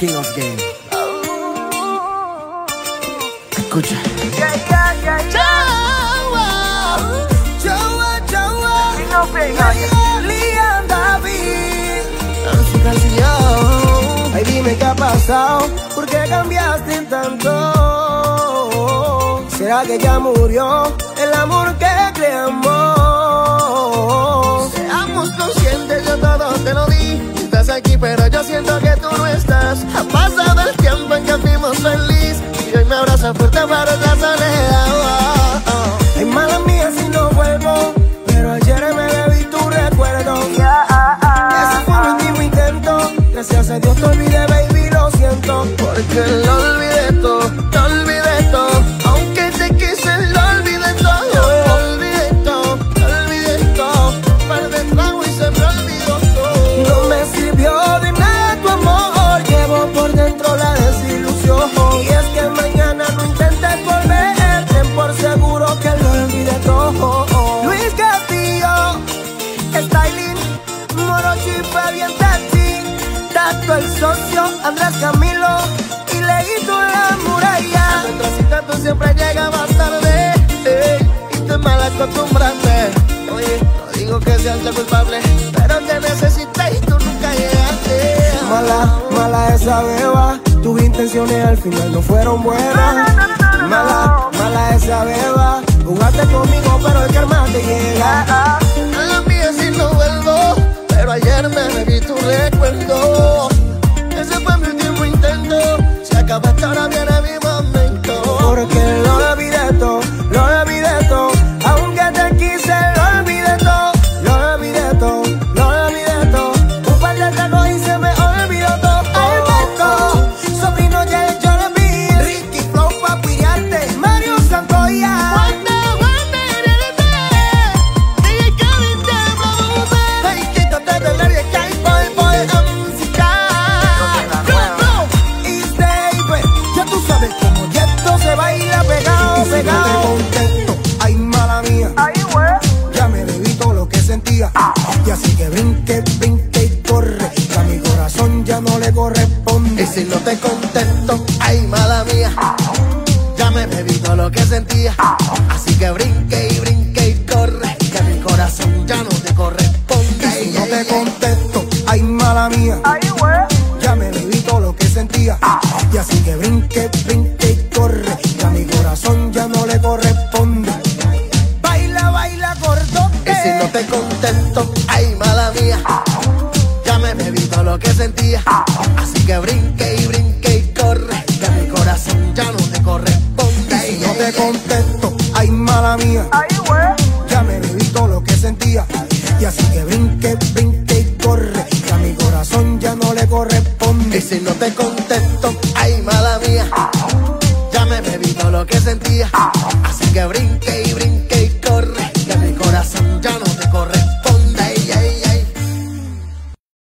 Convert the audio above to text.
King of Game. Escucha. Liam David. Ay, dime qué ha pasado, ¿por qué cambiaste tanto? ¿Será que ya murió el amor que creamos? Seamos conscientes, yo todo te lo di. Estás aquí pero yo siento que tú no estás. Ha pasado el tiempo en que fuimos felices y hoy me abraza fuerte para otra soledad. Ay, mala mía si no vuelvo, pero ayer me bebí tu recuerdo. Ese fue mi último intento, gracias a Dios te olvidé, baby, lo siento. Porque lo olvidé todo, lo olvidé todo. Aunque te quise, lo olvidé todo. Lo olvidé todo, lo olvidé todo. Un par de tragos y se me olvidó todo. No me sirvió de nada tu amor, llevo por dentro la desilusión. Y es que mañana no intentes volver, ten por seguro que lo olvidé todo. Luis Castillo, Styling, Morochi, Fabián Tachi, Tato el socio, Andrés Camilo y Leito la muralla. Nuestra cita tú siempre llegabas tarde, y te mal acostumbraste. Oye, no digo que seas la culpable, pero te necesité y tú nunca llegaste. Mala esa beba, tus intenciones al final no fueron buenas. Mala esa beba, jugaste conmigo pero el karma te llega. Mala mía si no vuelvo, pero ayer me bebí tu recuerdo. Ese fue mi último intento, se acabaste, ahora viene mi momento. Porque lo olvidé todo, lo olvidé todo. Aunque te quise, lo olvidé todo, lo olvidé todo, lo olvidé todo. Un par de tragos y se me olvidó todo. Alberto, sobrino ya yo le vi. Ricky Flow pa' pillarte, Mario Santoya. Hey, quítate del aire que hay boy a musicar. East David, ya tú sabes cómo ya esto se baila pegado, pegado. Contento, ay mala mía, ya me bebí todo lo que sentía. Y así que brinque y corre, que a mi corazón ya no le corresponde. Y si no te contesto, ay mala mía, ya me bebí todo lo que sentía. Así que brinque y corre, que a mi corazón ya no te corresponde. Y si no te contesto, ay mala mía, ya me bebí todo lo que sentía. Y así que brinque y corre, que a mi corazón ya no le corresponde. Baila, gordote. Y si no te contesto, ay mala mía, ya me bebí todo lo que sentía. Así que brinque y corre, que a mi corazón ya no te corresponde. Y si no te contesto, ay mala mía, ya me bebí todo lo que sentía. Y así que brinque y corre, que a mi corazón ya no le corresponde. Y si no te contesto, ay mala mía, ya me bebí todo lo que sentía. Así que brinque y